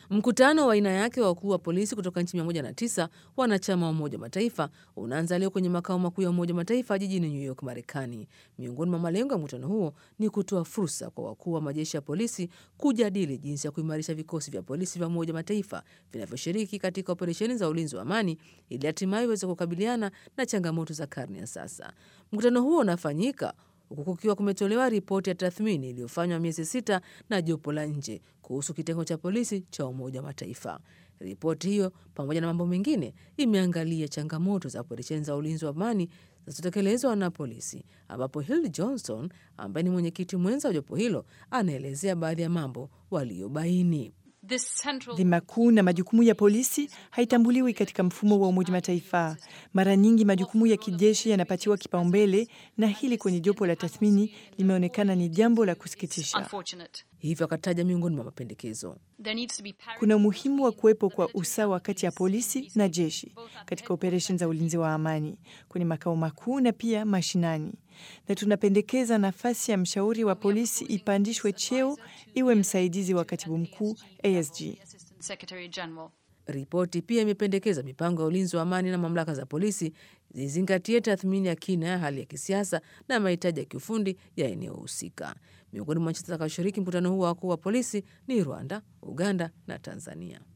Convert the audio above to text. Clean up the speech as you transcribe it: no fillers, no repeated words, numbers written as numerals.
Mkutano wa aina yake wa wakuu wa polisi kutoka nchi 109 wanachama wa Umoja wa Mataifa unaanza leo kwenye makao makuu ya Umoja wa Mataifa jijini New York, Marekani. Miongoni mwa malengo ya mkutano huo ni kutoa fursa kwa wakuu wa majeshi ya polisi kujadili jinsi ya kuimarisha vikosi vya polisi vya Umoja wa Mataifa vinavyoshiriki katika operesheni za ulinzi wa amani ili hatimaye iweze kukabiliana na changamoto za karne ya sasa. Mkutano huo unafanyika huku kukiwa kumetolewa ripoti ya tathmini iliyofanywa miezi 6 na jopo la nje kuhusu kitengo cha polisi cha Umoja wa Mataifa. Ripoti hiyo pamoja na mambo mengine imeangalia changamoto za operesheni za ulinzi wa amani zinazotekelezwa na polisi, ambapo Hill Johnson ambaye ni mwenyekiti mwenza wa jopo hilo anaelezea baadhi ya mambo waliobaini. Dhima kuu na majukumu ya polisi haitambuliwi katika mfumo wa Umoja Mataifa. Mara nyingi majukumu ya kijeshi yanapatiwa kipaumbele, na hili kwenye jopo la tathmini limeonekana ni jambo la kusikitisha. Hivyo akataja miongoni mwa mapendekezo: kuna umuhimu wa kuwepo kwa usawa kati ya polisi na jeshi katika operesheni za ulinzi wa amani kwenye makao makuu na pia mashinani, na tunapendekeza nafasi ya mshauri wa polisi ipandishwe cheo iwe msaidizi wa katibu mkuu ASG. Ripoti pia imependekeza mipango ya ulinzi wa amani na mamlaka za polisi zizingatie tathmini ya kina ya hali ya kisiasa na mahitaji ya kiufundi ya eneo husika. Miongoni mwa nchi zitakazoshiriki mkutano huu wa wakuu wa polisi ni Rwanda, Uganda na Tanzania.